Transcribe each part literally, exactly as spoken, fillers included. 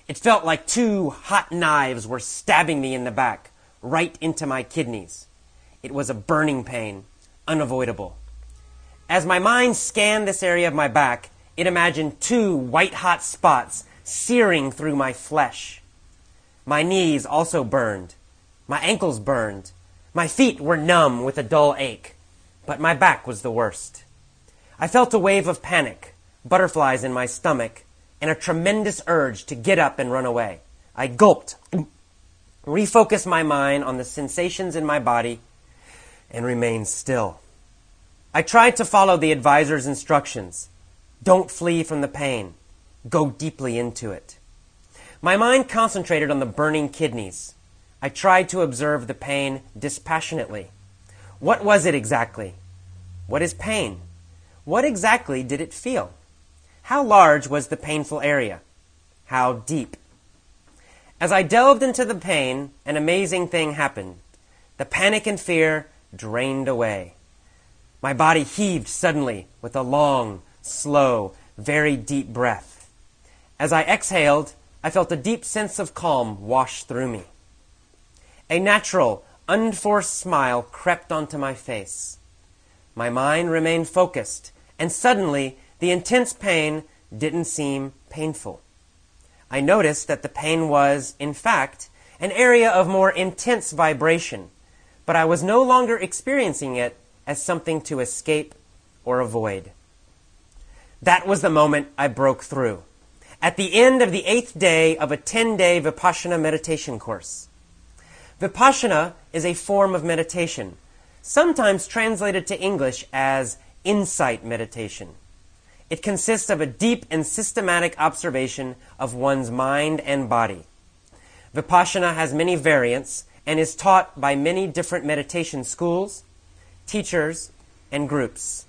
It felt like two hot knives were stabbing me in the back, right into my kidneys. It was a burning pain, unavoidable. As my mind scanned this area of my back, it imagined two white-hot spots searing through my flesh. My knees also burned. My ankles burned. My feet were numb with a dull ache. But my back was the worst. I felt a wave of panic, butterflies in my stomach, and a tremendous urge to get up and run away. I gulped, refocused my mind on the sensations in my body, and remained still. I tried to follow the advisor's instructions. Don't flee from the pain. Go deeply into it. My mind concentrated on the burning kidneys. I tried to observe the pain dispassionately. What was it exactly? What is pain? What exactly did it feel? How large was the painful area? How deep? As I delved into the pain, an amazing thing happened. The panic and fear drained away. My body heaved suddenly with a long, slow, very deep breath. As I exhaled, I felt a deep sense of calm wash through me. A natural, unforced smile crept onto my face. My mind remained focused, and suddenly the intense pain didn't seem painful. I noticed that the pain was, in fact, an area of more intense vibration, but I was no longer experiencing it as something to escape or avoid. That was the moment I broke through. At the end of the eighth day of a ten-day Vipassana meditation course. Vipassana is a form of meditation, sometimes translated to English as insight meditation. It consists of a deep and systematic observation of one's mind and body. Vipassana has many variants and is taught by many different meditation schools, teachers, and groups.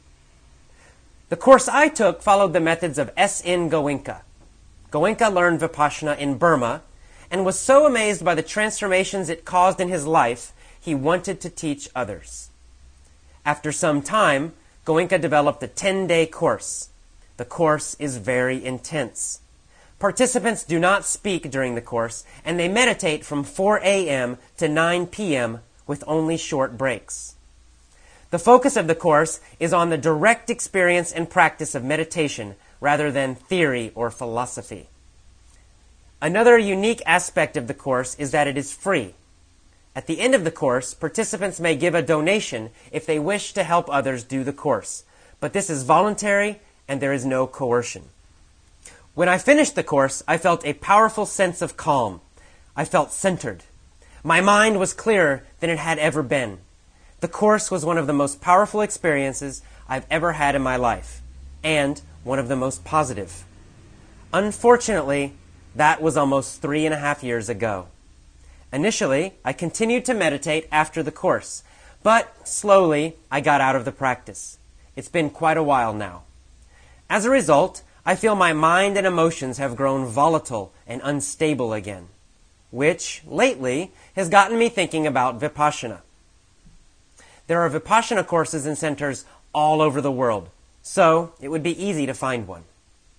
The course I took followed the methods of S N Goenka. Goenka learned Vipassana in Burma and was so amazed by the transformations it caused in his life, he wanted to teach others. After some time, Goenka developed a ten-day course. The course is very intense. Participants do not speak during the course, and they meditate from four a.m. to nine p.m. with only short breaks. The focus of the course is on the direct experience and practice of meditation rather than theory or philosophy. Another unique aspect of the course is that it is free. At the end of the course, participants may give a donation if they wish to help others do the course, but this is voluntary and there is no coercion. When I finished the course, I felt a powerful sense of calm. I felt centered. My mind was clearer than it had ever been. The course was one of the most powerful experiences I've ever had in my life, and one of the most positive. Unfortunately, that was almost three and a half years ago. Initially, I continued to meditate after the course, but slowly I got out of the practice. It's been quite a while now. As a result, I feel my mind and emotions have grown volatile and unstable again, which, lately, has gotten me thinking about Vipassana. There are Vipassana courses in centers all over the world, so it would be easy to find one.